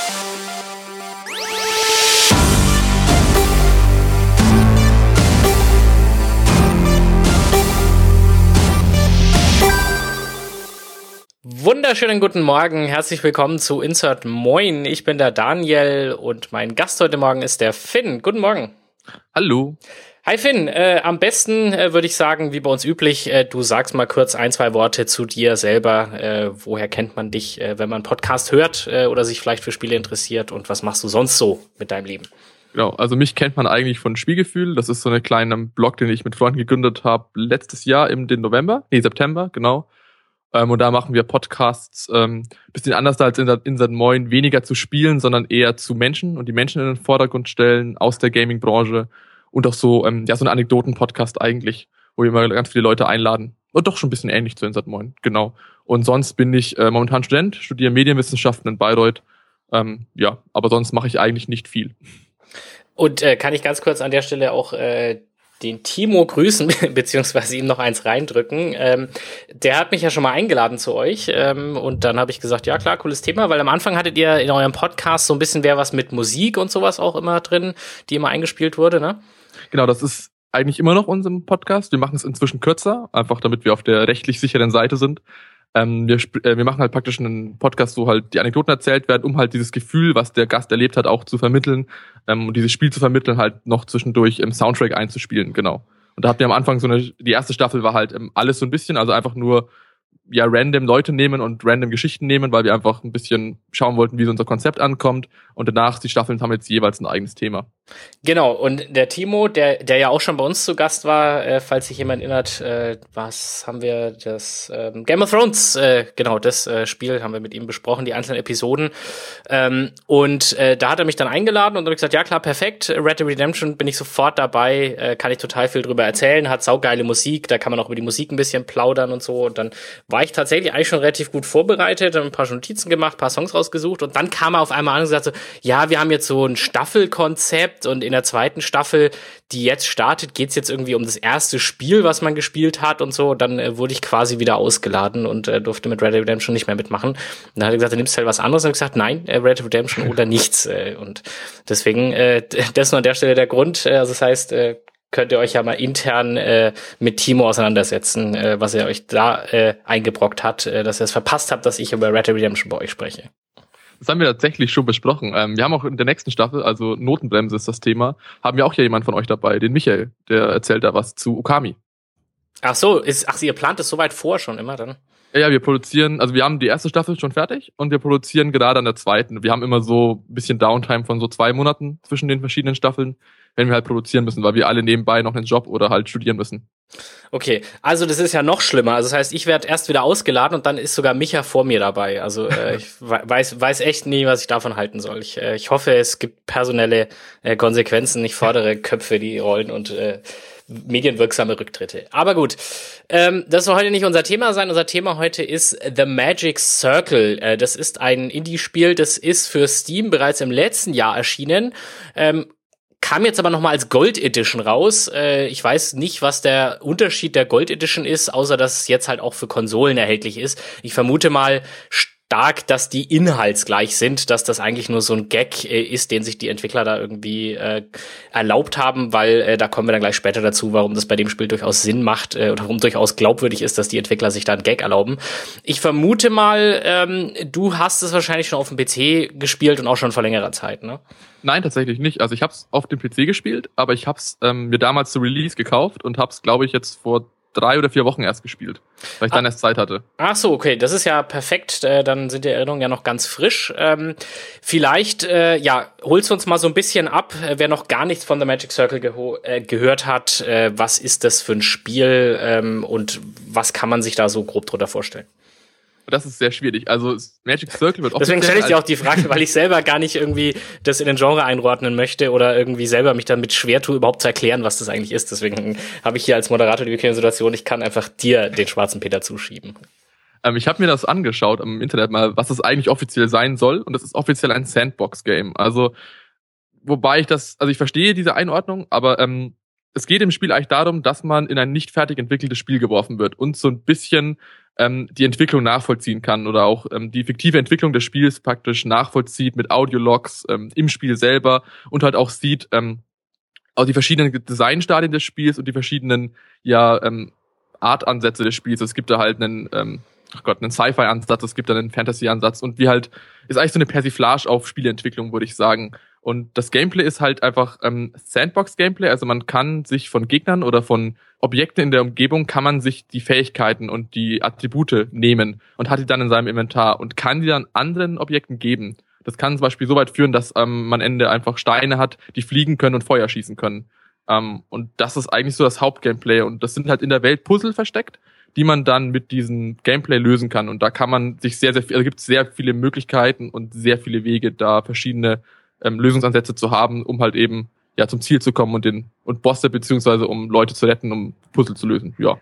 Wunderschönen guten Morgen, herzlich willkommen zu Insert Moin. Ich bin der Daniel und mein Gast heute Morgen ist der Finn. Guten Morgen. Hallo. Hi Finn, am besten würde ich sagen, wie bei uns üblich, du sagst mal kurz ein, zwei Worte zu dir selber. Woher kennt man dich, wenn man einen Podcast hört oder sich vielleicht für Spiele interessiert, und was machst du sonst so mit deinem Leben? Genau, also mich kennt man eigentlich von Spielgefühl. Das ist so eine kleine Blog, den ich mit Freunden gegründet habe letztes Jahr im September, genau. Und da machen wir Podcasts, bisschen anders als in Insert Moin, weniger zu Spielen, sondern eher zu Menschen und die Menschen in den Vordergrund stellen aus der Gaming-Branche und auch so, so ein Anekdoten-Podcast eigentlich, wo wir immer ganz viele Leute einladen. Und doch schon ein bisschen ähnlich zu Insert Moin, genau. Und sonst bin ich momentan Student, studiere Medienwissenschaften in Bayreuth. Aber sonst mache ich eigentlich nicht viel. Und kann ich ganz kurz an der Stelle auch den Timo grüßen, beziehungsweise ihm noch eins reindrücken. Der hat mich ja schon mal eingeladen zu euch und dann habe ich gesagt, ja klar, cooles Thema, weil am Anfang hattet ihr in eurem Podcast so ein bisschen was mit Musik und sowas auch immer drin, die immer eingespielt wurde, ne? Genau, das ist eigentlich immer noch unser Podcast. Wir machen es inzwischen kürzer, einfach damit wir auf der rechtlich sicheren Seite sind. Wir machen halt praktisch einen Podcast, wo halt die Anekdoten erzählt werden, um halt dieses Gefühl, was der Gast erlebt hat, auch zu vermitteln, und dieses Spiel zu vermitteln, halt noch zwischendurch im Soundtrack einzuspielen, genau. Und da hatten wir am Anfang die erste Staffel war halt alles so ein bisschen, also einfach nur random Leute nehmen und random Geschichten nehmen, weil wir einfach ein bisschen schauen wollten, wie so unser Konzept ankommt. Und danach, die Staffeln haben jetzt jeweils ein eigenes Thema. Genau, und der Timo, der ja auch schon bei uns zu Gast war, falls sich jemand erinnert, was haben wir, das Game of Thrones, das Spiel haben wir mit ihm besprochen, die einzelnen Episoden. Da hat er mich dann eingeladen und dann habe ich gesagt, ja klar, perfekt, Red Dead Redemption bin ich sofort dabei, kann ich total viel drüber erzählen, hat saugeile Musik, da kann man auch über die Musik ein bisschen plaudern und so. Und dann war ich tatsächlich eigentlich schon relativ gut vorbereitet, ein paar Notizen gemacht, ein paar Songs rausgesucht und dann kam er auf einmal an und gesagt so, ja, wir haben jetzt so ein Staffelkonzept und in der zweiten Staffel, die jetzt startet, geht's jetzt irgendwie um das erste Spiel, was man gespielt hat und so. Dann wurde ich quasi wieder ausgeladen und durfte mit Red Dead Redemption nicht mehr mitmachen. Und dann hat er gesagt, du nimmst halt was anderes. Und ich gesagt, nein, Red Dead Redemption oder nichts. Und deswegen, das nur an der Stelle der Grund. Also das heißt, könnt ihr euch ja mal intern mit Timo auseinandersetzen, was er euch da eingebrockt hat, dass ihr es verpasst habt, dass ich über Red Dead Redemption bei euch spreche. Das haben wir tatsächlich schon besprochen. Wir haben auch in der nächsten Staffel, also Notenbremse ist das Thema, haben wir auch hier jemand von euch dabei, den Michael, der erzählt da was zu Okami. Ach so, ihr plant es so weit vor schon immer dann? Ja, wir produzieren, also wir haben die erste Staffel schon fertig und wir produzieren gerade an der zweiten. Wir haben immer so ein bisschen Downtime von so 2 Monaten zwischen den verschiedenen Staffeln, wenn wir halt produzieren müssen, weil wir alle nebenbei noch einen Job oder halt studieren müssen. Okay, also das ist ja noch schlimmer. Also das heißt, ich werde erst wieder ausgeladen und dann ist sogar Micha vor mir dabei. Also ich weiß echt nie, was ich davon halten soll. Ich hoffe, es gibt personelle Konsequenzen. Ich fordere Köpfe, die rollen und medienwirksame Rücktritte. Aber gut, das soll heute nicht unser Thema sein. Unser Thema heute ist The Magic Circle. Das ist ein Indie-Spiel, das ist für Steam bereits im letzten Jahr erschienen. Kam jetzt aber nochmal als Gold Edition raus. Ich weiß nicht, was der Unterschied der Gold Edition ist, außer dass es jetzt halt auch für Konsolen erhältlich ist. Ich vermute mal stark, dass die inhaltsgleich sind, dass das eigentlich nur so ein Gag ist, den sich die Entwickler da irgendwie erlaubt haben, weil da kommen wir dann gleich später dazu, warum das bei dem Spiel durchaus Sinn macht oder warum durchaus glaubwürdig ist, dass die Entwickler sich da einen Gag erlauben. Ich vermute mal, du hast es wahrscheinlich schon auf dem PC gespielt und auch schon vor längerer Zeit, ne? Nein, tatsächlich nicht. Also ich habe es auf dem PC gespielt, aber ich habe es mir damals zu Release gekauft und habe es, glaube ich, jetzt vor 3 oder 4 Wochen erst gespielt, weil ich dann erst Zeit hatte. Ach so, okay, das ist ja perfekt, dann sind die Erinnerungen ja noch ganz frisch. Vielleicht, holst du uns mal so ein bisschen ab, wer noch gar nichts von The Magic Circle gehört hat, was ist das für ein Spiel und was kann man sich da so grob drunter vorstellen? Das ist sehr schwierig. Also Magic Circle wird Deswegen stelle ich dir auch die Frage, weil ich selber gar nicht irgendwie das in den Genre einordnen möchte oder irgendwie selber mich damit schwer tue, überhaupt zu erklären, was das eigentlich ist. Deswegen habe ich hier als Moderator die bequeme Situation, ich kann einfach dir den schwarzen Peter zuschieben. Ich habe mir das angeschaut im Internet mal, was das eigentlich offiziell sein soll. Und das ist offiziell ein Sandbox-Game. Also, wobei ich verstehe diese Einordnung, aber es geht im Spiel eigentlich darum, dass man in ein nicht fertig entwickeltes Spiel geworfen wird und so ein bisschen die Entwicklung nachvollziehen kann oder auch die fiktive Entwicklung des Spiels praktisch nachvollzieht mit Audiologs im Spiel selber und halt auch sieht auch die verschiedenen Designstadien des Spiels und die verschiedenen Artansätze des Spiels. Es gibt da halt einen Sci-Fi-Ansatz, es gibt da einen Fantasy-Ansatz und wie halt, ist eigentlich so eine Persiflage auf Spieleentwicklung, würde ich sagen. Und das Gameplay ist halt einfach Sandbox-Gameplay, also man kann sich von Gegnern oder von Objekten in der Umgebung, kann man sich die Fähigkeiten und die Attribute nehmen und hat die dann in seinem Inventar und kann die dann anderen Objekten geben. Das kann zum Beispiel so weit führen, dass man am Ende einfach Steine hat, die fliegen können und Feuer schießen können. Und das ist eigentlich so das Hauptgameplay und das sind halt in der Welt Puzzle versteckt, die man dann mit diesem Gameplay lösen kann. Und da kann man sich gibt es sehr viele Möglichkeiten und sehr viele Wege, da verschiedene Lösungsansätze zu haben, um halt eben zum Ziel zu kommen und Bosse beziehungsweise um Leute zu retten, um Puzzle zu lösen. Ja.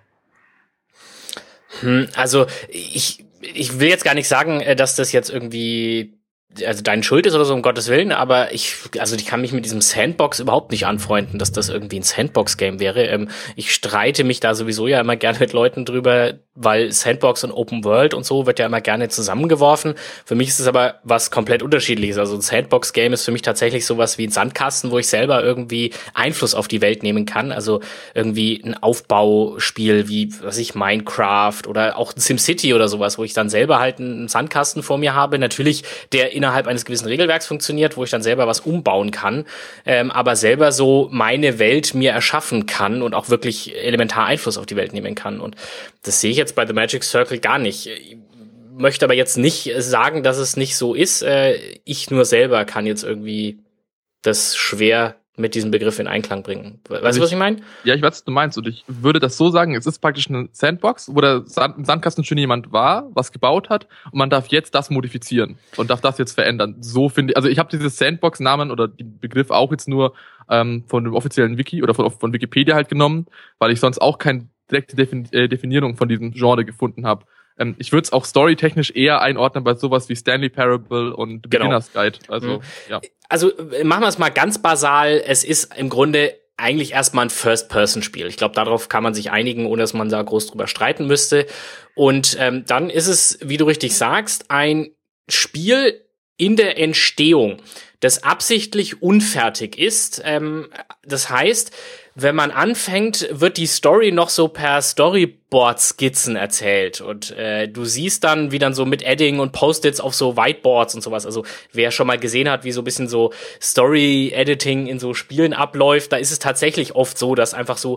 Also ich will jetzt gar nicht sagen, dass das jetzt irgendwie deine Schuld ist oder so, um Gottes Willen, aber ich kann mich mit diesem Sandbox überhaupt nicht anfreunden, dass das irgendwie ein Sandbox-Game wäre. Ich streite mich da sowieso ja immer gerne mit Leuten drüber, weil Sandbox und Open World und so wird ja immer gerne zusammengeworfen. Für mich ist es aber was komplett Unterschiedliches. Also ein Sandbox-Game ist für mich tatsächlich sowas wie ein Sandkasten, wo ich selber irgendwie Einfluss auf die Welt nehmen kann. Also irgendwie ein Aufbauspiel wie, Minecraft oder auch SimCity oder sowas, wo ich dann selber halt einen Sandkasten vor mir habe. Natürlich, der innerhalb eines gewissen Regelwerks funktioniert, wo ich dann selber was umbauen kann, aber selber so meine Welt mir erschaffen kann und auch wirklich elementar Einfluss auf die Welt nehmen kann. Und das sehe ich jetzt bei The Magic Circle gar nicht. Ich möchte aber jetzt nicht sagen, dass es nicht so ist. Ich nur selber kann jetzt irgendwie das schwer mit diesem Begriff in Einklang bringen. Weißt du, was ich meine? Ja, ich weiß, was du meinst. Und ich würde das so sagen, es ist praktisch eine Sandbox, wo der im Sandkasten schon jemand war, was gebaut hat, und man darf jetzt das modifizieren und darf das jetzt verändern. So finde ich, also ich habe dieses Sandbox-Namen oder den Begriff auch jetzt nur von dem offiziellen Wiki oder von Wikipedia halt genommen, weil ich sonst auch keine direkte Definierung von diesem Genre gefunden habe. Ich würde es auch storytechnisch eher einordnen bei sowas wie Stanley Parable und Beginner's Guide. Also, ja. Also machen wir es mal ganz basal. Es ist im Grunde eigentlich erstmal ein First-Person-Spiel. Ich glaube, darauf kann man sich einigen, ohne dass man da groß drüber streiten müsste. Und dann ist es, wie du richtig sagst, ein Spiel in der Entstehung, das absichtlich unfertig ist. Das heißt, wenn man anfängt, wird die Story noch so per Storyboard-Skizzen erzählt. Und du siehst dann, wie dann so mit Edding und Post-its auf so Whiteboards und sowas. Also wer schon mal gesehen hat, wie so ein bisschen so Story-Editing in so Spielen abläuft, da ist es tatsächlich oft so, dass einfach so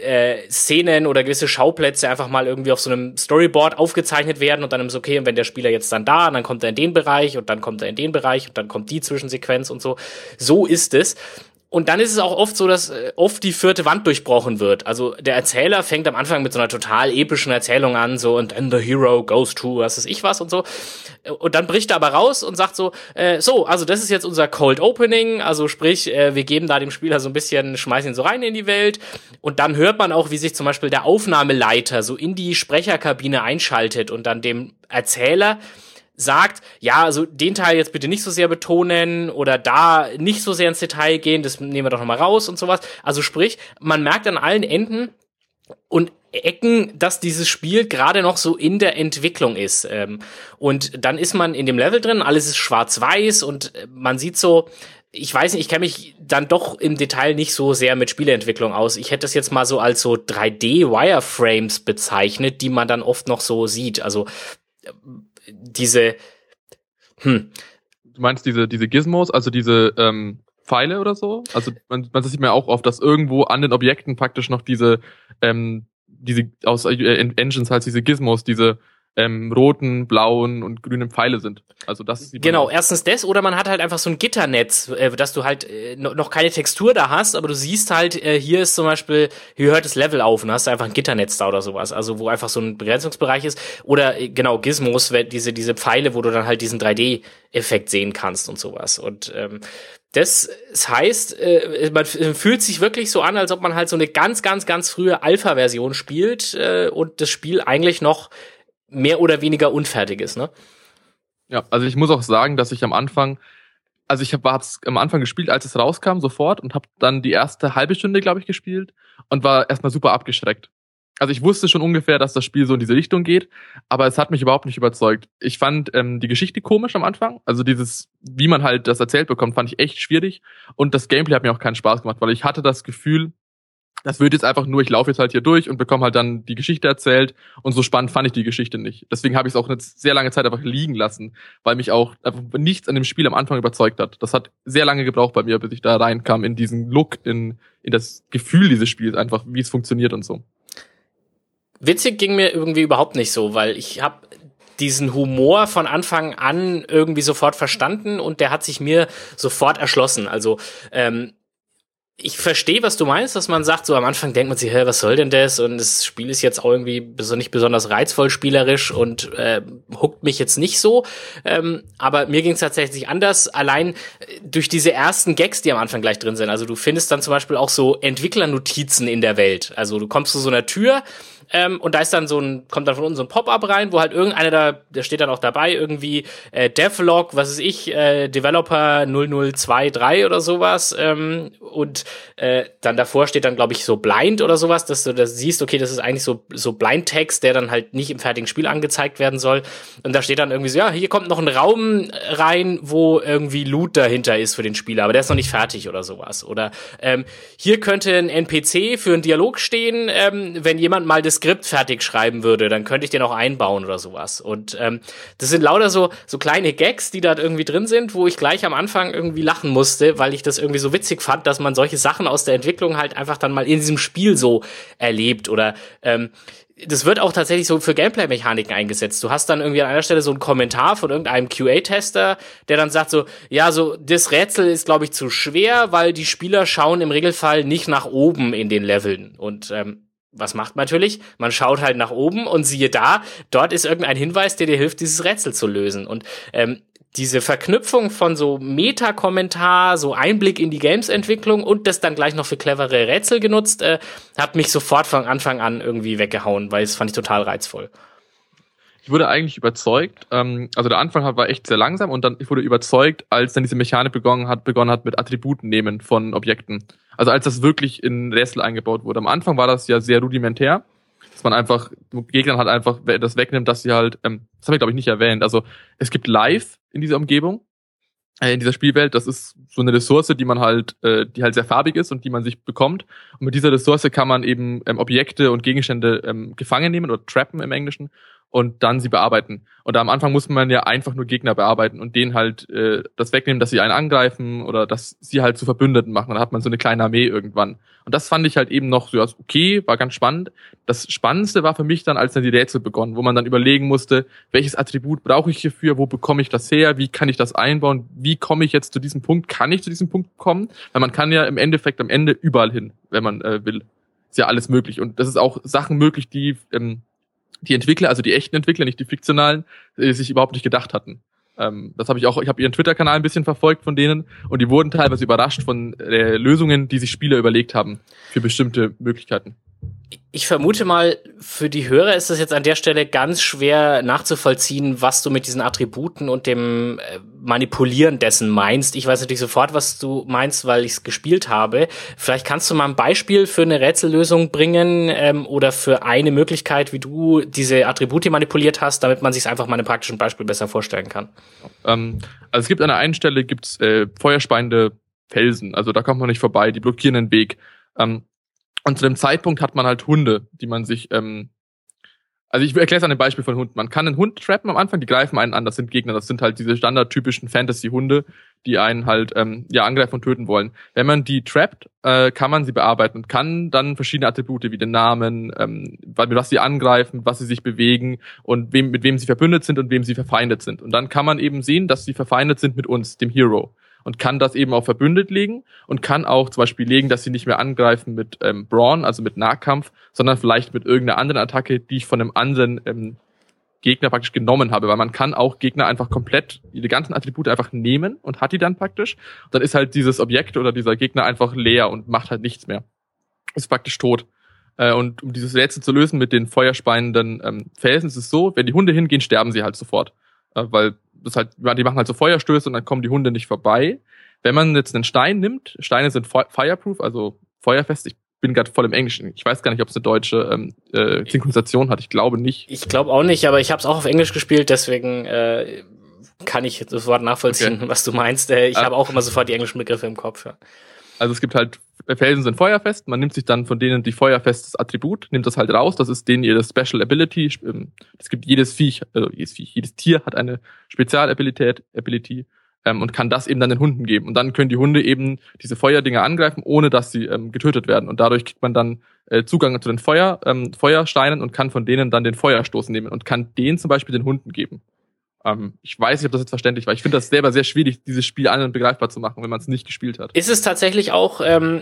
Szenen oder gewisse Schauplätze einfach mal irgendwie auf so einem Storyboard aufgezeichnet werden und dann ist okay, und wenn der Spieler jetzt dann da, und dann kommt er in den Bereich und dann kommt er in den Bereich und dann kommt die Zwischensequenz und so. So ist es. Und dann ist es auch oft so, dass oft die vierte Wand durchbrochen wird. Also der Erzähler fängt am Anfang mit so einer total epischen Erzählung an, so, und then the hero goes to, was weiß ich was und so. Und dann bricht er aber raus und sagt so, also das ist jetzt unser Cold Opening, also sprich, wir geben da dem Spieler so ein bisschen, schmeißen ihn so rein in die Welt. Und dann hört man auch, wie sich zum Beispiel der Aufnahmeleiter so in die Sprecherkabine einschaltet und dann dem Erzähler sagt, ja, also den Teil jetzt bitte nicht so sehr betonen oder da nicht so sehr ins Detail gehen, das nehmen wir doch nochmal raus und sowas. Also sprich, man merkt an allen Enden und Ecken, dass dieses Spiel gerade noch so in der Entwicklung ist. Und dann ist man in dem Level drin, alles ist schwarz-weiß und man sieht so, ich weiß nicht, ich kenne mich dann doch im Detail nicht so sehr mit Spieleentwicklung aus. Ich hätte das jetzt mal so als so 3D-Wireframes bezeichnet, die man dann oft noch so sieht. Also diese Du meinst diese Gizmos, also diese Pfeile oder so? Also man sieht mir auch oft, dass irgendwo an den Objekten praktisch noch diese aus Engines halt diese Gizmos, diese roten, blauen und grünen Pfeile sind. Also das sieht man genau, auch. Erstens das, oder man hat halt einfach so ein Gitternetz, dass du halt noch keine Textur da hast, aber du siehst halt, hier ist zum Beispiel, hier hört das Level auf und hast einfach ein Gitternetz da oder sowas, also wo einfach so ein Begrenzungsbereich ist. Oder genau, Gizmos, diese Pfeile, wo du dann halt diesen 3D-Effekt sehen kannst und sowas. Und das heißt, man fühlt sich wirklich so an, als ob man halt so eine ganz, ganz, ganz frühe Alpha-Version spielt und das Spiel eigentlich noch mehr oder weniger unfertig ist, ne? Ja, also ich muss auch sagen, dass ich am Anfang, also ich hab's am Anfang gespielt, als es rauskam, sofort, und habe dann die erste halbe Stunde, glaube ich, gespielt und war erstmal super abgeschreckt. Also ich wusste schon ungefähr, dass das Spiel so in diese Richtung geht, aber es hat mich überhaupt nicht überzeugt. Ich fand die Geschichte komisch am Anfang. Also dieses, wie man halt das erzählt bekommt, fand ich echt schwierig. Und das Gameplay hat mir auch keinen Spaß gemacht, weil ich hatte das Gefühl, das wird jetzt einfach nur, ich laufe jetzt halt hier durch und bekomme halt dann die Geschichte erzählt. Und so spannend fand ich die Geschichte nicht. Deswegen habe ich es auch eine sehr lange Zeit einfach liegen lassen, weil mich auch einfach nichts an dem Spiel am Anfang überzeugt hat. Das hat sehr lange gebraucht bei mir, bis ich da reinkam in diesen Look, in das Gefühl dieses Spiels, einfach wie es funktioniert und so. Witzig ging mir irgendwie überhaupt nicht so, weil ich habe diesen Humor von Anfang an irgendwie sofort verstanden und der hat sich mir sofort erschlossen. Also ich verstehe, was du meinst, dass man sagt, so am Anfang denkt man sich, was soll denn das? Und das Spiel ist jetzt auch irgendwie nicht besonders reizvoll spielerisch und huckt mich jetzt nicht so. Aber mir ging es tatsächlich anders, allein durch diese ersten Gags, die am Anfang gleich drin sind. Also du findest dann zum Beispiel auch so Entwicklernotizen in der Welt. Also du kommst zu so einer Tür, und da ist dann kommt dann von unten so ein Pop-up rein, wo halt irgendeiner der steht dann auch dabei, irgendwie Devlog, was weiß ich, Developer 0023 oder sowas, und dann davor steht dann, glaube ich, so Blind oder sowas, dass du das siehst, okay, das ist eigentlich so Blind-Text, der dann halt nicht im fertigen Spiel angezeigt werden soll. Und da steht dann irgendwie so, ja, hier kommt noch ein Raum rein, wo irgendwie Loot dahinter ist für den Spieler, aber der ist noch nicht fertig oder sowas. Oder hier könnte ein NPC für einen Dialog stehen, wenn jemand mal das Skript fertig schreiben würde, dann könnte ich den auch einbauen oder sowas. Und das sind lauter so kleine Gags, die da irgendwie drin sind, wo ich gleich am Anfang irgendwie lachen musste, weil ich das irgendwie so witzig fand, dass man solche Sachen aus der Entwicklung halt einfach dann mal in diesem Spiel so erlebt. Oder das wird auch tatsächlich so für Gameplay-Mechaniken eingesetzt. Du hast dann irgendwie an einer Stelle so einen Kommentar von irgendeinem QA-Tester, der dann sagt so, ja, so das Rätsel ist, glaube ich, zu schwer, weil die Spieler schauen im Regelfall nicht nach oben in den Leveln. Und was macht man natürlich? Man schaut halt nach oben und siehe da, dort ist irgendein Hinweis, der dir hilft, dieses Rätsel zu lösen. Und diese Verknüpfung von so Meta-Kommentar, so Einblick in die Games-Entwicklung und das dann gleich noch für clevere Rätsel genutzt, hat mich sofort von Anfang an irgendwie weggehauen, weil es fand ich total reizvoll. Ich wurde eigentlich überzeugt, also der Anfang war echt sehr langsam und dann ich wurde überzeugt, als dann diese Mechanik begonnen hat mit Attributen nehmen von Objekten. Also als das wirklich in Rätsel eingebaut wurde. Am Anfang war das ja sehr rudimentär, dass man einfach Gegnern halt einfach das wegnimmt, dass sie halt, das haben wir glaube ich nicht erwähnt, also es gibt Live in dieser Umgebung, in dieser Spielwelt, das ist so eine Ressource, die man halt, die halt sehr farbig ist und die man sich bekommt. Und mit dieser Ressource kann man eben Objekte und Gegenstände gefangen nehmen oder trappen im Englischen und dann sie bearbeiten. Und am Anfang muss man ja einfach nur Gegner bearbeiten und denen halt das wegnehmen, dass sie einen angreifen oder dass sie halt zu Verbündeten machen. Dann hat man so eine kleine Armee irgendwann. Und das fand ich halt eben noch so, ja, okay, war ganz spannend. Das Spannendste war für mich dann, als dann die Rätsel begonnen, wo man dann überlegen musste, welches Attribut brauche ich hierfür, wo bekomme ich das her, wie kann ich das einbauen, wie komme ich jetzt zu diesem Punkt, kann ich zu diesem Punkt kommen? Weil man kann ja im Endeffekt am Ende überall hin, wenn man will. Ist ja alles möglich. Und das ist auch Sachen möglich, die die Entwickler, also die echten Entwickler, nicht die fiktionalen, sich überhaupt nicht gedacht hatten. Das habe ich auch, ich habe ihren Twitter-Kanal ein bisschen verfolgt von denen und die wurden teilweise überrascht von Lösungen, die sich Spieler überlegt haben für bestimmte Möglichkeiten. Ich vermute mal, für die Hörer ist es jetzt an der Stelle ganz schwer nachzuvollziehen, was du mit diesen Attributen und dem Manipulieren dessen meinst. Ich weiß natürlich sofort, was du meinst, weil ich es gespielt habe. Vielleicht kannst du mal ein Beispiel für eine Rätsellösung bringen oder für eine Möglichkeit, wie du diese Attribute manipuliert hast, damit man sich einfach mal in einem praktischen Beispiel besser vorstellen kann. Also es gibt an der einen Stelle feuerspeiende Felsen, also da kommt man nicht vorbei, die blockieren den Weg. Und zu dem Zeitpunkt hat man halt Hunde, die man sich, also ich erkläre es an dem Beispiel von Hunden. Man kann einen Hund trappen am Anfang, die greifen einen an, das sind Gegner, das sind halt diese standardtypischen Fantasy-Hunde, die einen halt angreifen und töten wollen. Wenn man die trappt, kann man sie bearbeiten und kann dann verschiedene Attribute wie den Namen, mit was sie angreifen, was sie sich bewegen und mit wem sie verbündet sind und wem sie verfeindet sind. Und dann kann man eben sehen, dass sie verfeindet sind mit uns, dem Hero. Und kann das eben auch verbündet legen und kann auch zum Beispiel legen, dass sie nicht mehr angreifen mit Brawn, also mit Nahkampf, sondern vielleicht mit irgendeiner anderen Attacke, die ich von einem anderen Gegner praktisch genommen habe. Weil man kann auch Gegner einfach komplett, die ganzen Attribute einfach nehmen und hat die dann praktisch. Und dann ist halt dieses Objekt oder dieser Gegner einfach leer und macht halt nichts mehr. Ist praktisch tot. Und um dieses Rätsel zu lösen mit den feuerspeienden Felsen ist es so, wenn die Hunde hingehen, sterben sie halt sofort. Weil das halt, die machen halt so Feuerstöße und dann kommen die Hunde nicht vorbei. Wenn man jetzt einen Stein nimmt, Steine sind fireproof, also feuerfest. Ich bin gerade voll im Englischen. Ich weiß gar nicht, ob es eine deutsche Synchronisation hat. Ich glaube nicht. Ich glaube auch nicht, aber ich habe es auch auf Englisch gespielt, deswegen kann ich sofort nachvollziehen, was du meinst. Ich habe auch immer sofort die englischen Begriffe im Kopf. Ja. Also es gibt halt, Felsen sind feuerfest, man nimmt sich dann von denen die feuerfestes Attribut, nimmt das halt raus, das ist denen ihre Special Ability. Es gibt jedes Tier hat eine Spezialability und kann das eben dann den Hunden geben. Und dann können die Hunde eben diese Feuerdinger angreifen, ohne dass sie getötet werden. Und dadurch kriegt man dann Zugang zu den Feuersteinen und kann von denen dann den Feuerstoß nehmen und kann den zum Beispiel den Hunden geben. Ich weiß nicht, ob das jetzt verständlich war. Ich finde das selber sehr schwierig, dieses Spiel anderen begreifbar zu machen, wenn man es nicht gespielt hat. Ist es tatsächlich auch.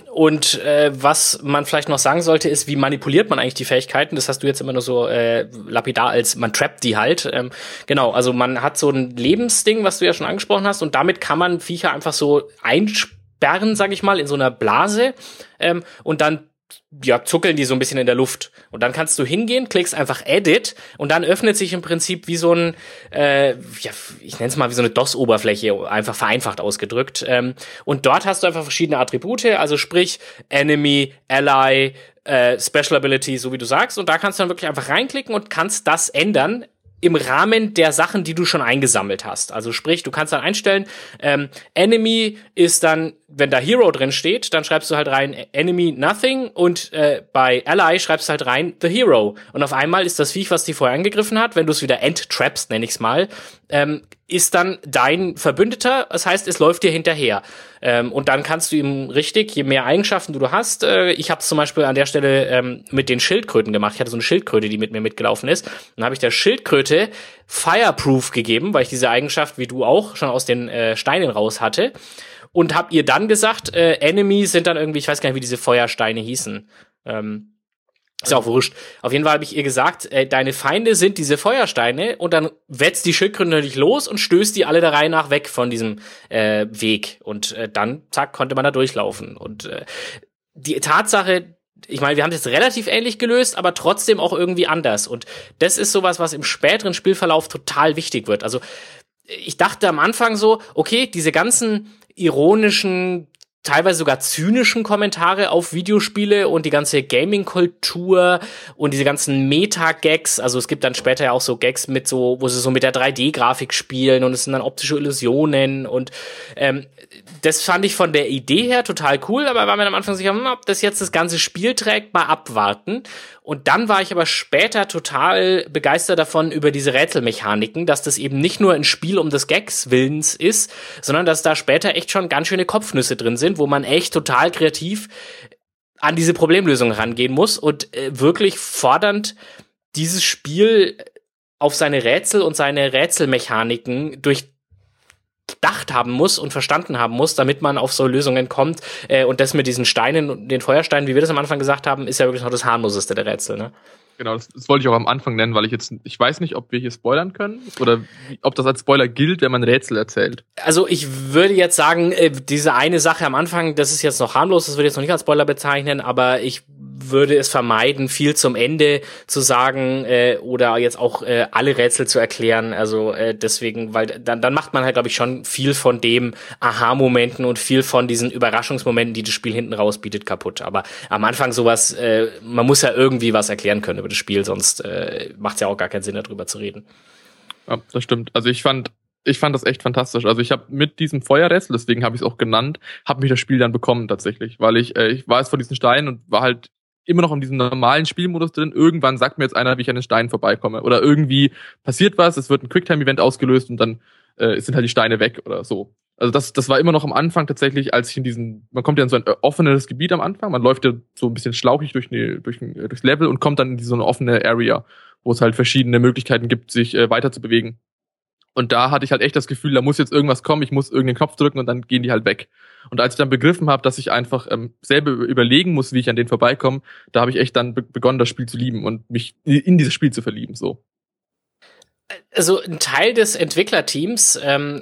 Was man vielleicht noch sagen sollte, ist, wie manipuliert man eigentlich die Fähigkeiten? Das hast du jetzt immer nur so lapidar als, man trappt die halt. Genau, also man hat so ein Lebensding, was du ja schon angesprochen hast, und damit kann man Viecher einfach so einsperren, sag ich mal, in so einer Blase und dann zuckeln die so ein bisschen in der Luft. Und dann kannst du hingehen, klickst einfach Edit und dann öffnet sich im Prinzip wie so ein, ich nenne es mal wie so eine DOS-Oberfläche, einfach vereinfacht ausgedrückt. Und dort hast du einfach verschiedene Attribute, also sprich Enemy, Ally, Special Ability, so wie du sagst. Und da kannst du dann wirklich einfach reinklicken und kannst das ändern im Rahmen der Sachen, die du schon eingesammelt hast. Also sprich, du kannst dann einstellen, Enemy ist dann, wenn da Hero drin steht, dann schreibst du halt rein Enemy Nothing und bei Ally schreibst du halt rein The Hero. Und auf einmal ist das Viech, was die vorher angegriffen hat, wenn du es wieder enttrappst, nenn ich's mal, ist dann dein Verbündeter, das heißt, es läuft dir hinterher. Und dann kannst du ihm richtig, je mehr Eigenschaften du hast, ich habe es zum Beispiel an der Stelle mit den Schildkröten gemacht. Ich hatte so eine Schildkröte, die mit mir mitgelaufen ist. Dann habe ich der Schildkröte Fireproof gegeben, weil ich diese Eigenschaft, wie du auch, schon aus den Steinen raus hatte. Und hab ihr dann gesagt, Enemy sind dann irgendwie, ich weiß gar nicht, wie diese Feuersteine hießen. Ist ja auch wurscht. Auf jeden Fall habe ich ihr gesagt, deine Feinde sind diese Feuersteine, und dann wetzt die Schildkröte natürlich los und stößt die alle der Reihe nach weg von diesem Weg. Und dann, zack, konnte man da durchlaufen. Und die Tatsache, ich meine, wir haben das jetzt relativ ähnlich gelöst, aber trotzdem auch irgendwie anders. Und das ist sowas, was im späteren Spielverlauf total wichtig wird. Also ich dachte am Anfang so, okay, diese ganzen ironischen, teilweise sogar zynischen Kommentare auf Videospiele und die ganze Gaming-Kultur und diese ganzen Meta-Gags, also es gibt dann später ja auch so Gags mit so, wo sie so mit der 3D-Grafik spielen und es sind dann optische Illusionen und das fand ich von der Idee her total cool, aber war mir am Anfang sicher, ob das jetzt das ganze Spiel trägt, mal abwarten. Und dann war ich aber später total begeistert davon über diese Rätselmechaniken, dass das eben nicht nur ein Spiel um des Gags Willens ist, sondern dass da später echt schon ganz schöne Kopfnüsse drin sind, wo man echt total kreativ an diese Problemlösung rangehen muss und wirklich fordernd dieses Spiel auf seine Rätsel und seine Rätselmechaniken durchdacht haben muss und verstanden haben muss, damit man auf so Lösungen kommt. Und das mit diesen Steinen und den Feuersteinen, wie wir das am Anfang gesagt haben, ist ja wirklich noch das harmloseste der Rätsel, ne? Genau, das wollte ich auch am Anfang nennen, weil ich weiß nicht, ob wir hier spoilern können oder ob das als Spoiler gilt, wenn man Rätsel erzählt. Also ich würde jetzt sagen, diese eine Sache am Anfang, das ist jetzt noch harmlos, das würde ich jetzt noch nicht als Spoiler bezeichnen, aber ich würde es vermeiden, viel zum Ende zu sagen oder jetzt auch alle Rätsel zu erklären. Also deswegen, weil dann macht man halt, glaube ich, schon viel von dem Aha-Momenten und viel von diesen Überraschungsmomenten, die das Spiel hinten raus bietet, kaputt. Aber am Anfang sowas, man muss ja irgendwie was erklären können über das Spiel, sonst macht es ja auch gar keinen Sinn, darüber zu reden. Ja, das stimmt. Also ich fand das echt fantastisch. Also ich habe mit diesem Feuerrätsel, deswegen habe ich es auch genannt, habe mich das Spiel dann bekommen tatsächlich, weil ich war jetzt vor diesen Steinen und war halt immer noch in diesem normalen Spielmodus drin. Irgendwann sagt mir jetzt einer, wie ich an den Steinen vorbeikomme. Oder irgendwie passiert was, es wird ein Quicktime-Event ausgelöst und dann sind halt die Steine weg oder so. Also das war immer noch am Anfang tatsächlich, als ich man kommt ja in so ein offenes Gebiet am Anfang, man läuft ja so ein bisschen schlauchig durchs Level und kommt dann in so eine offene Area, wo es halt verschiedene Möglichkeiten gibt, sich weiter zu bewegen. Und da hatte ich halt echt das Gefühl, da muss jetzt irgendwas kommen, ich muss irgendeinen Knopf drücken und dann gehen die halt weg. Und als ich dann begriffen habe, dass ich einfach selber überlegen muss, wie ich an denen vorbeikomme, da habe ich echt dann begonnen, das Spiel zu lieben und mich in dieses Spiel zu verlieben, so. Also ein Teil des Entwicklerteams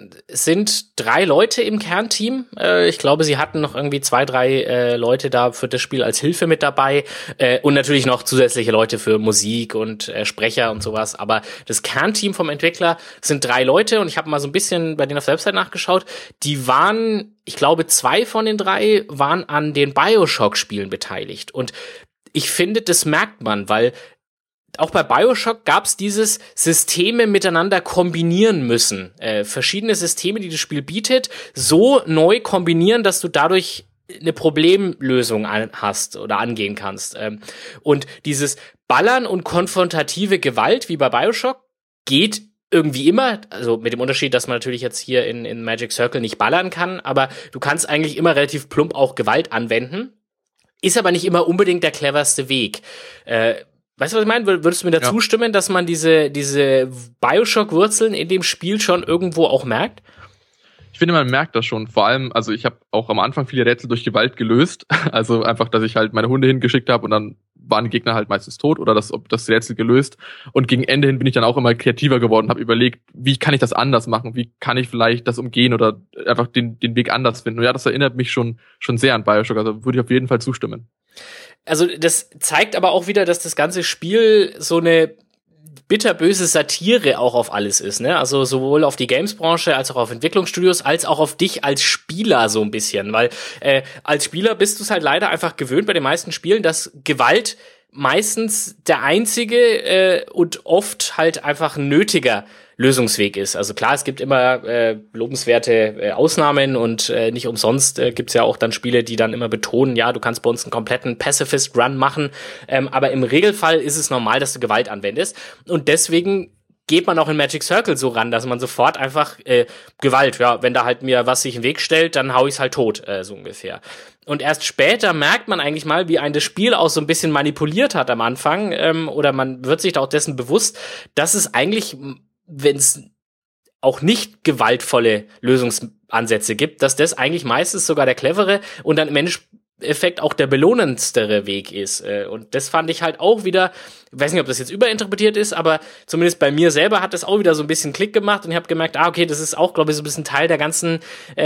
sind 3 Leute im Kernteam. Ich glaube, sie hatten noch irgendwie 2, 3 Leute da für das Spiel als Hilfe mit dabei und natürlich noch zusätzliche Leute für Musik und Sprecher und sowas. Aber das Kernteam vom Entwickler sind 3 Leute und ich habe mal so ein bisschen bei denen auf der Website nachgeschaut. Die waren, ich glaube, 2 von den 3 waren an den BioShock-Spielen beteiligt. Und ich finde, das merkt man, weil auch bei BioShock gab's dieses Systeme miteinander kombinieren müssen. Verschiedene Systeme, die das Spiel bietet, so neu kombinieren, dass du dadurch eine Problemlösung hast oder angehen kannst. Und dieses Ballern und konfrontative Gewalt, wie bei BioShock, geht irgendwie immer, also mit dem Unterschied, dass man natürlich jetzt hier in Magic Circle nicht ballern kann, aber du kannst eigentlich immer relativ plump auch Gewalt anwenden. Ist aber nicht immer unbedingt der cleverste Weg. Weißt du, was ich meine? Würdest du mir dazu stimmen, dass man diese BioShock-Wurzeln in dem Spiel schon irgendwo auch merkt? Ich finde, man merkt das schon. Vor allem, also ich habe auch am Anfang viele Rätsel durch Gewalt gelöst. Also einfach, dass ich halt meine Hunde hingeschickt habe und dann waren die Gegner halt meistens tot oder das Rätsel gelöst. Und gegen Ende hin bin ich dann auch immer kreativer geworden, habe überlegt, wie kann ich das anders machen? Wie kann ich vielleicht das umgehen oder einfach den Weg anders finden? Und ja, das erinnert mich schon sehr an BioShock. Also würde ich auf jeden Fall zustimmen. Also das zeigt aber auch wieder, dass das ganze Spiel so eine bitterböse Satire auch auf alles ist, ne? Also sowohl auf die Games-Branche als auch auf Entwicklungsstudios, als auch auf dich als Spieler so ein bisschen, weil als Spieler bist du es halt leider einfach gewöhnt bei den meisten Spielen, dass Gewalt meistens der einzige und oft halt einfach nötiger Lösungsweg ist. Also klar, es gibt immer lobenswerte Ausnahmen und nicht umsonst gibt's ja auch dann Spiele, die dann immer betonen, ja, du kannst bei uns einen kompletten Pacifist-Run machen, aber im Regelfall ist es normal, dass du Gewalt anwendest und deswegen geht man auch in Magic Circle so ran, dass man sofort einfach Gewalt, ja, wenn da halt mir was sich in den Weg stellt, dann hau ich's halt tot, so ungefähr. Und erst später merkt man eigentlich mal, wie ein das Spiel auch so ein bisschen manipuliert hat am Anfang, oder man wird sich da auch dessen bewusst, dass es eigentlich, wenn es auch nicht gewaltvolle Lösungsansätze gibt, dass das eigentlich meistens sogar der clevere und dann im Endeffekt auch der belohnendste Weg ist. Und das fand ich halt auch wieder, ich weiß nicht, ob das jetzt überinterpretiert ist, aber zumindest bei mir selber hat das auch wieder so ein bisschen Klick gemacht und ich habe gemerkt, okay, das ist auch, glaube ich, so ein bisschen Teil der ganzen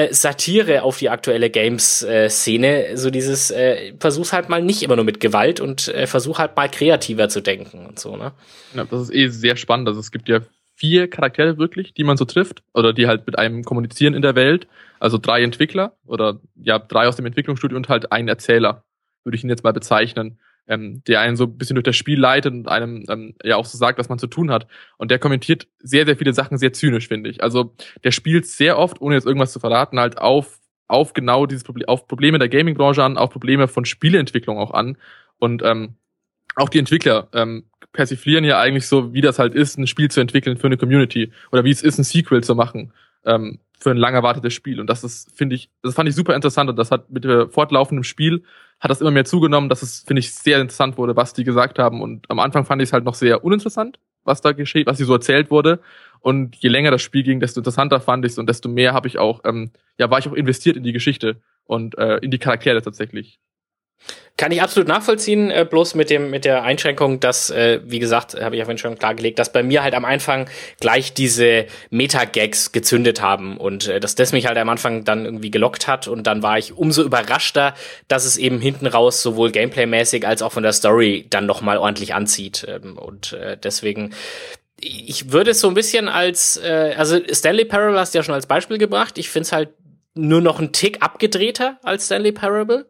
Satire auf die aktuelle Games-Szene. So dieses, versuch's halt mal nicht immer nur mit Gewalt und versuch halt mal kreativer zu denken und so, ne? Ja, das ist sehr spannend. Also es gibt ja 4 Charaktere wirklich, die man so trifft oder die halt mit einem kommunizieren in der Welt. Also 3 Entwickler oder ja 3 aus dem Entwicklungsstudio und halt einen Erzähler, würde ich ihn jetzt mal bezeichnen, der einen so ein bisschen durch das Spiel leitet und einem ja auch so sagt, was man zu tun hat. Und der kommentiert sehr, sehr viele Sachen sehr zynisch, finde ich. Also der spielt sehr oft, ohne jetzt irgendwas zu verraten, halt auf genau dieses Problem, auf Probleme der Gaming-Branche an, auf Probleme von Spieleentwicklung auch an. Und auch die Entwickler persiflieren ja eigentlich so, wie das halt ist, ein Spiel zu entwickeln für eine Community oder wie es ist, ein Sequel zu machen für ein lang erwartetes Spiel. Und das ist, das fand ich super interessant und das hat mit fortlaufendem Spiel hat das immer mehr zugenommen, dass es, finde ich, sehr interessant wurde, was die gesagt haben. Und am Anfang fand ich es halt noch sehr uninteressant, was da geschieht, was hier so erzählt wurde. Und je länger das Spiel ging, desto interessanter fand ich es und desto mehr habe ich auch, war ich auch investiert in die Geschichte und in die Charaktere tatsächlich. Kann ich absolut nachvollziehen, bloß mit der Einschränkung, dass, wie gesagt, habe ich ja vorhin schon klargelegt, dass bei mir halt am Anfang gleich diese Meta-Gags gezündet haben und dass das mich halt am Anfang dann irgendwie gelockt hat und dann war ich umso überraschter, dass es eben hinten raus sowohl Gameplay-mäßig als auch von der Story dann nochmal ordentlich anzieht und deswegen ich würde es so ein bisschen als, also Stanley Parable hast du ja schon als Beispiel gebracht, ich finde es halt nur noch einen Tick abgedrehter als Stanley Parable.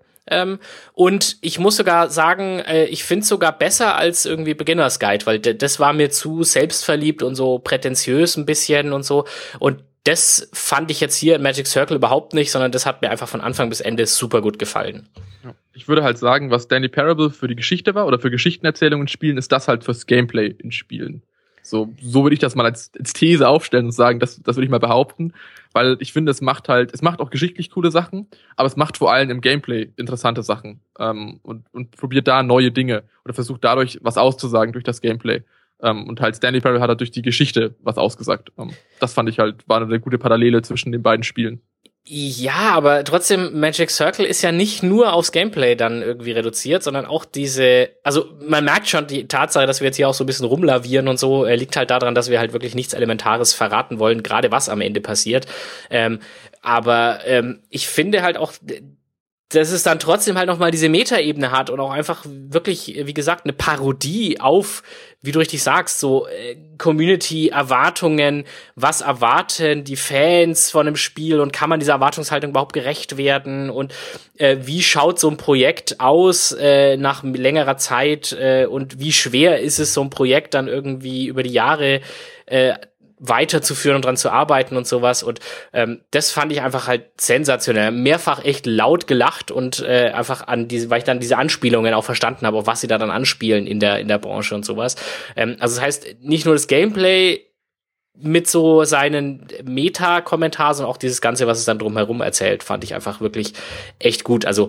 Und ich muss sogar sagen, ich finde es sogar besser als irgendwie Beginner's Guide, weil das war mir zu selbstverliebt und so prätentiös ein bisschen und so. Und das fand ich jetzt hier in Magic Circle überhaupt nicht, sondern das hat mir einfach von Anfang bis Ende super gut gefallen. Ich würde halt sagen, was Stanley Parable für die Geschichte war oder für Geschichtenerzählungen in Spielen, ist das halt fürs Gameplay in Spielen. So würde ich das mal als These aufstellen und sagen, das würde ich mal behaupten, weil ich finde, es macht auch geschichtlich coole Sachen, aber es macht vor allem im Gameplay interessante Sachen und probiert da neue Dinge oder versucht dadurch was auszusagen durch das Gameplay. Und halt Stanley Parable hat halt durch die Geschichte was ausgesagt. Das fand ich halt, war eine gute Parallele zwischen den beiden Spielen. Ja, aber trotzdem, Magic Circle ist ja nicht nur aufs Gameplay dann irgendwie reduziert, sondern auch also man merkt schon, die Tatsache, dass wir jetzt hier auch so ein bisschen rumlavieren und so, liegt halt daran, dass wir halt wirklich nichts Elementares verraten wollen, gerade was am Ende passiert. Aber ich finde halt auch, dass es dann trotzdem halt noch mal diese Metaebene hat und auch einfach wirklich, wie gesagt, eine Parodie auf, wie du richtig sagst, so Community-Erwartungen, was erwarten die Fans von einem Spiel und kann man dieser Erwartungshaltung überhaupt gerecht werden und wie schaut so ein Projekt aus nach längerer Zeit und wie schwer ist es, so ein Projekt dann irgendwie über die Jahre weiterzuführen und dran zu arbeiten und sowas. Und das fand ich einfach halt sensationell. Mehrfach echt laut gelacht und einfach weil ich dann diese Anspielungen auch verstanden habe, auf was sie da dann anspielen in der Branche und sowas. Also das heißt, nicht nur das Gameplay mit so seinen Meta-Kommentaren, sondern auch dieses Ganze, was es dann drumherum erzählt, fand ich einfach wirklich echt gut. Also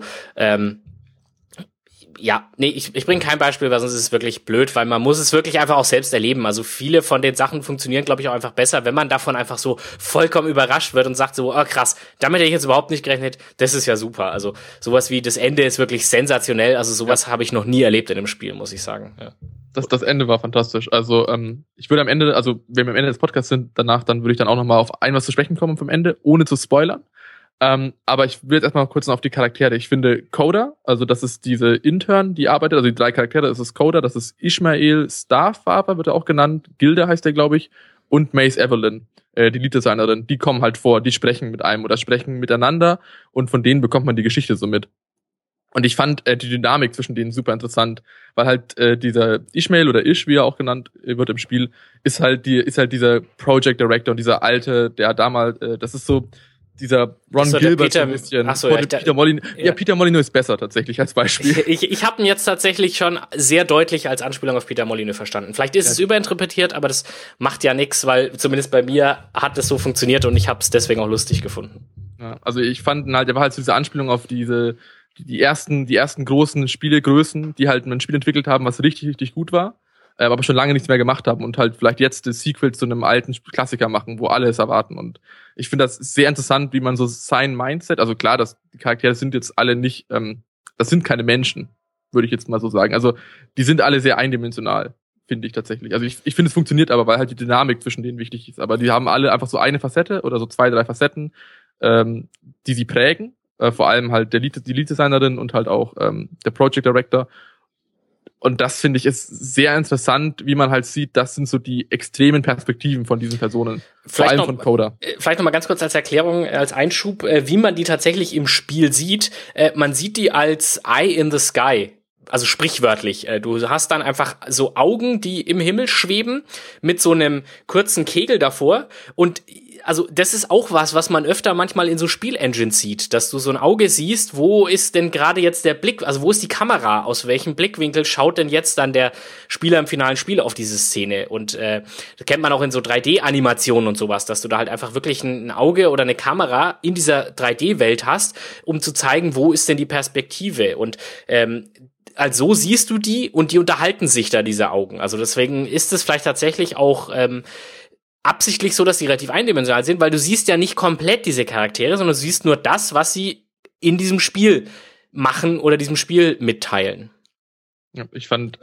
ja, nee, ich bringe kein Beispiel, weil sonst ist es wirklich blöd, weil man muss es wirklich einfach auch selbst erleben. Also viele von den Sachen funktionieren, glaube ich, auch einfach besser, wenn man davon einfach so vollkommen überrascht wird und sagt so, oh krass, damit hätte ich jetzt überhaupt nicht gerechnet, das ist ja super. Also sowas wie das Ende ist wirklich sensationell, also sowas habe ich noch nie erlebt in einem Spiel, muss ich sagen. Ja. Das Ende war fantastisch. Also ich würde am Ende, also wenn wir am Ende des Podcasts sind, danach, dann würde ich dann auch nochmal auf was zu sprechen kommen vom Ende, ohne zu spoilern. Aber ich will jetzt erstmal kurz noch auf die Charaktere. Ich finde Coda, also das ist diese Intern, die arbeitet, also die 3 Charaktere, das ist Coda, das ist Ishmael Starfaber, wird er auch genannt, Gilda heißt der, glaube ich, und Mace Evelyn, die Lead-Designerin, die kommen halt vor, die sprechen mit einem oder sprechen miteinander und von denen bekommt man die Geschichte so mit. Und ich fand die Dynamik zwischen denen super interessant, weil halt dieser Ishmael oder Ish, wie er auch genannt wird im Spiel, ist halt dieser Project Director und dieser alte, der damals, das ist so dieser Ron Gilbert so ein bisschen. Achso, Peter Molyneux. Ja, Peter Molyneux ist besser tatsächlich als Beispiel. Ich habe ihn jetzt tatsächlich schon sehr deutlich als Anspielung auf Peter Molyneux verstanden. Vielleicht ist es überinterpretiert, aber das macht ja nichts, weil zumindest bei mir hat es so funktioniert und ich habe es deswegen auch lustig gefunden. Ja, also ich fand halt, der war halt so diese Anspielung auf die ersten großen Spielegrößen, die halt ein Spiel entwickelt haben, was richtig, richtig gut war, aber schon lange nichts mehr gemacht haben und halt vielleicht jetzt das Sequel zu einem alten Klassiker machen, wo alle es erwarten. Und ich finde das sehr interessant, wie man so sein Mindset, also klar, die Charaktere sind jetzt alle nicht, das sind keine Menschen, würde ich jetzt mal so sagen. Also die sind alle sehr eindimensional, finde ich tatsächlich. Also ich finde, es funktioniert aber, weil halt die Dynamik zwischen denen wichtig ist. Aber die haben alle einfach so eine Facette oder so 2, 3 Facetten, die sie prägen. Vor allem halt die Lead-Designerin und halt auch der Project Director. Und das, finde ich, ist sehr interessant, wie man halt sieht, das sind so die extremen Perspektiven von diesen Personen. Vor allem von Coda. Vielleicht noch mal ganz kurz als Erklärung, als Einschub, wie man die tatsächlich im Spiel sieht. Man sieht die als Eye in the Sky. Also sprichwörtlich. Du hast dann einfach so Augen, die im Himmel schweben, mit so einem kurzen Kegel davor. Und also das ist auch was man öfter manchmal in so Spielengines sieht, dass du so ein Auge siehst, wo ist denn gerade jetzt der Blick, also wo ist die Kamera, aus welchem Blickwinkel schaut denn jetzt dann der Spieler im finalen Spiel auf diese Szene? Und das kennt man auch in so 3D-Animationen und sowas, dass du da halt einfach wirklich ein Auge oder eine Kamera in dieser 3D-Welt hast, um zu zeigen, wo ist denn die Perspektive? Und also so siehst du die und die unterhalten sich da, diese Augen. Also deswegen ist es vielleicht tatsächlich auch absichtlich so, dass die relativ eindimensional sind, weil du siehst ja nicht komplett diese Charaktere, sondern du siehst nur das, was sie in diesem Spiel machen oder diesem Spiel mitteilen. Ja, ich fand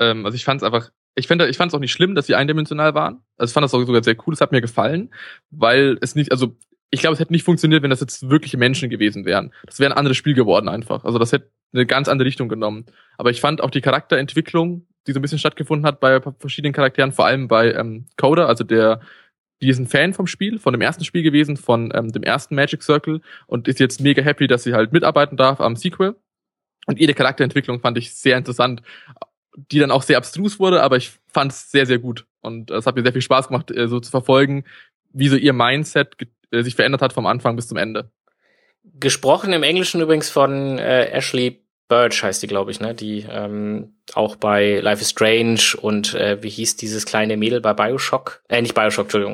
es auch nicht schlimm, dass sie eindimensional waren. Also ich fand das auch sogar sehr cool, es hat mir gefallen, weil es nicht, also ich glaube, es hätte nicht funktioniert, wenn das jetzt wirkliche Menschen gewesen wären. Das wäre ein anderes Spiel geworden einfach. Also das hätte eine ganz andere Richtung genommen. Aber ich fand auch die Charakterentwicklung, die so ein bisschen stattgefunden hat bei verschiedenen Charakteren, vor allem bei Coda, also die ist ein Fan vom Spiel, von dem ersten Spiel gewesen, von dem ersten Magic Circle und ist jetzt mega happy, dass sie halt mitarbeiten darf am Sequel. Und ihre Charakterentwicklung fand ich sehr interessant, die dann auch sehr abstrus wurde, aber ich fand es sehr, sehr gut. Und es hat mir sehr viel Spaß gemacht, so zu verfolgen, wie so ihr Mindset sich verändert hat vom Anfang bis zum Ende. Gesprochen im Englischen übrigens von Ashley Birch heißt die, glaube ich, ne? Die auch bei Life is Strange und wie hieß dieses kleine Mädel bei Bioshock? Nicht Bioshock, Entschuldigung.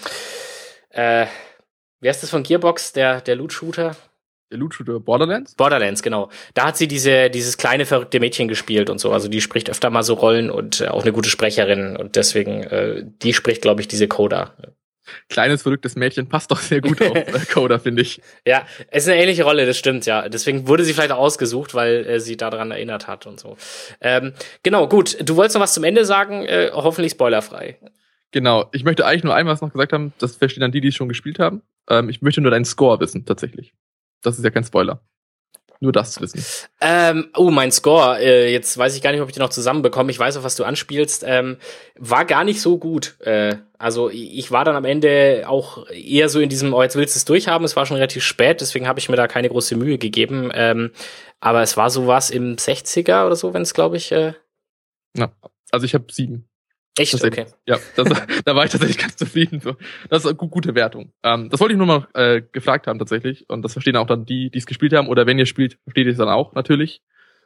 Wer ist das von Gearbox, der Loot-Shooter? Der Loot-Shooter Borderlands? Borderlands, genau. Da hat sie dieses kleine verrückte Mädchen gespielt und so. Also die spricht öfter mal so Rollen und auch eine gute Sprecherin und deswegen, die spricht, glaube ich, diese Coda. Kleines, verrücktes Mädchen passt doch sehr gut auf Coda, finde ich. Ja, es ist eine ähnliche Rolle, das stimmt, ja. Deswegen wurde sie vielleicht auch ausgesucht, weil sie daran erinnert hat und so. Genau, gut. Du wolltest noch was zum Ende sagen, hoffentlich spoilerfrei. Genau. Ich möchte eigentlich nur einmal was noch gesagt haben, das verstehen dann die es schon gespielt haben. Ich möchte nur deinen Score wissen, tatsächlich. Das ist ja kein Spoiler. Nur das wissen. Mein Score, jetzt weiß ich gar nicht, ob ich den noch zusammenbekomme. Ich weiß, auf was du anspielst. War gar nicht so gut. Also ich war dann am Ende auch eher so in diesem, jetzt willst du es durchhaben. Es war schon relativ spät, deswegen habe ich mir da keine große Mühe gegeben. Aber es war sowas im 60er oder so, wenn es, glaube ich. Ja, also ich habe 7. Echt? Okay. Ja, da war ich tatsächlich ganz zufrieden. So. Das ist eine gute Wertung. Das wollte ich nur mal gefragt haben tatsächlich. Und das verstehen auch dann die es gespielt haben. Oder wenn ihr spielt, versteht ihr es dann auch natürlich.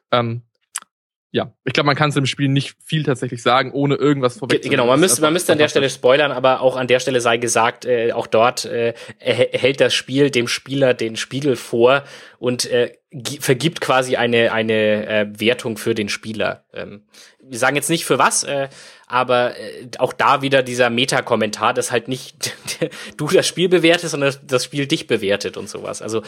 Ja, ich glaube, man kann es im Spiel nicht viel tatsächlich sagen, ohne irgendwas vorwegzunehmen. Genau, man müsste an der Stelle spoilern, aber auch an der Stelle sei gesagt, auch dort hält das Spiel dem Spieler den Spiegel vor und vergibt quasi eine Wertung für den Spieler. Wir sagen jetzt nicht für was, aber auch da wieder dieser Meta-Kommentar, dass halt nicht du das Spiel bewertest, sondern das Spiel dich bewertet und sowas. Also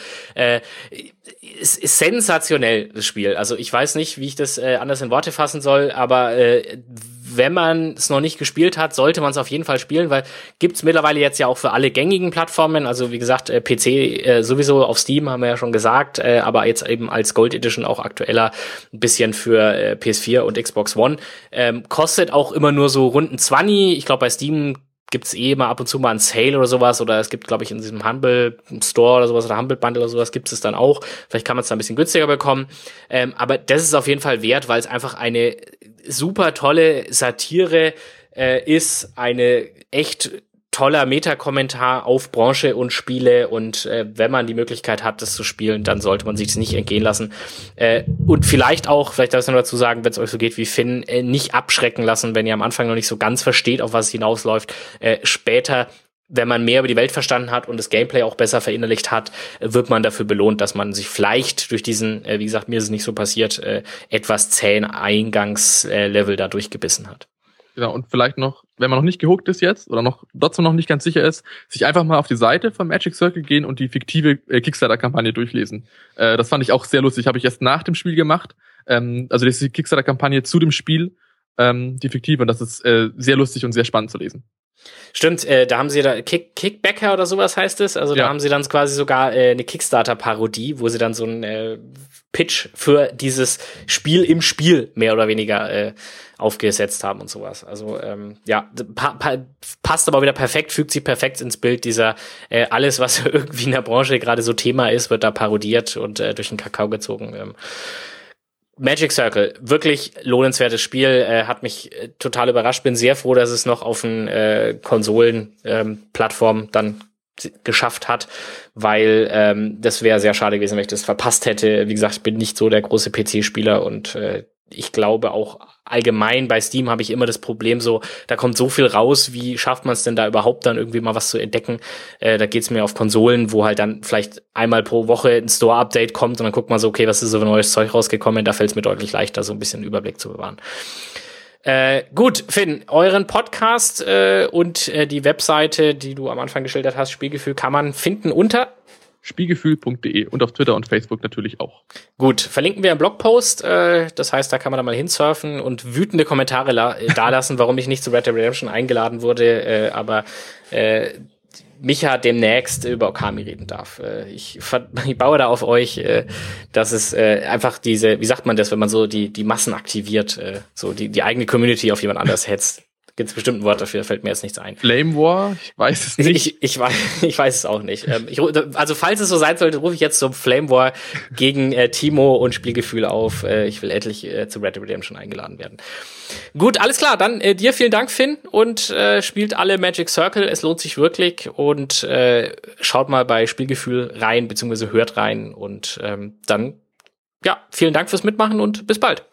es ist sensationell, das Spiel. Also ich weiß nicht, wie ich das anders in Worte fassen soll, aber wenn man es noch nicht gespielt hat, sollte man es auf jeden Fall spielen, weil gibt's mittlerweile jetzt ja auch für alle gängigen Plattformen, also wie gesagt, PC sowieso auf Steam, haben wir ja schon gesagt, aber jetzt eben als Gold Edition auch aktueller ein bisschen für PS4 und Xbox One. Kostet auch immer nur so rund 20. Ich glaube, bei Steam gibt's mal ab und zu mal einen Sale oder sowas, oder es gibt, glaube ich, in diesem Humble Store oder sowas oder Humble Bundle oder sowas gibt's es dann auch. Vielleicht kann man es da ein bisschen günstiger bekommen. Aber das ist auf jeden Fall wert, weil es einfach eine super tolle Satire ist, eine echt toller Meta-Kommentar auf Branche und Spiele, und wenn man die Möglichkeit hat, das zu spielen, dann sollte man sich das nicht entgehen lassen. Und vielleicht darf ich noch dazu sagen, wenn es euch so geht wie Finn, nicht abschrecken lassen, wenn ihr am Anfang noch nicht so ganz versteht, auf was es hinausläuft. Später, wenn man mehr über die Welt verstanden hat und das Gameplay auch besser verinnerlicht hat, wird man dafür belohnt, dass man sich vielleicht durch diesen, wie gesagt, mir ist es nicht so passiert, etwas zähen Eingangslevel da durchgebissen hat. Genau, und vielleicht noch, wenn man noch nicht gehuckt ist jetzt oder noch trotzdem noch nicht ganz sicher ist, sich einfach mal auf die Seite von Magic Circle gehen und die fiktive Kickstarter-Kampagne durchlesen. Das fand ich auch sehr lustig, habe ich erst nach dem Spiel gemacht. Also das ist die Kickstarter-Kampagne zu dem Spiel, die fiktive, und das ist sehr lustig und sehr spannend zu lesen. Stimmt, da haben sie da Kickbacker oder sowas heißt es. Also da haben sie dann quasi sogar eine Kickstarter-Parodie, wo sie dann so einen Pitch für dieses Spiel im Spiel mehr oder weniger aufgesetzt haben und sowas. Also passt aber wieder perfekt, fügt sich perfekt ins Bild dieser alles, was irgendwie in der Branche gerade so Thema ist, wird da parodiert und durch den Kakao gezogen. Magic Circle, wirklich lohnenswertes Spiel, hat mich total überrascht. Bin sehr froh, dass es noch auf den Konsolen-Plattformen dann geschafft hat, weil das wäre sehr schade gewesen, wenn ich das verpasst hätte. Wie gesagt, ich bin nicht so der große PC-Spieler und ich glaube auch allgemein bei Steam habe ich immer das Problem so, da kommt so viel raus, wie schafft man es denn da überhaupt dann irgendwie mal was zu entdecken? Da geht's mir auf Konsolen, wo halt dann vielleicht einmal pro Woche ein Store-Update kommt und dann guckt man so, okay, was ist so für neues Zeug rausgekommen? Da fällt es mir deutlich leichter, so ein bisschen Überblick zu bewahren. Gut, Finn, euren Podcast und die Webseite, die du am Anfang geschildert hast, Spielgefühl, kann man finden unter Spielgefühl.de und auf Twitter und Facebook natürlich auch. Gut, verlinken wir im Blogpost. Das heißt, da kann man da mal hinsurfen und wütende Kommentare dalassen, warum ich nicht zu Red Dead Redemption eingeladen wurde. Aber Micha demnächst über Okami reden darf. Ich baue da auf euch, dass es einfach diese, wie sagt man das, wenn man so die Massen aktiviert, so die eigene Community auf jemand anders hetzt. Gibt's bestimmt ein Wort dafür, fällt mir jetzt nichts ein. Flame War? Ich weiß es nicht. Ich weiß es auch nicht. Also falls es so sein sollte, rufe ich jetzt zum Flame War gegen Timo und Spielgefühl auf. Ich will endlich zu Red Dead Redemption eingeladen werden. Gut, alles klar. Dann dir vielen Dank, Finn, und spielt alle Magic Circle. Es lohnt sich wirklich, und schaut mal bei Spielgefühl rein, beziehungsweise hört rein, und dann, ja, vielen Dank fürs Mitmachen und bis bald.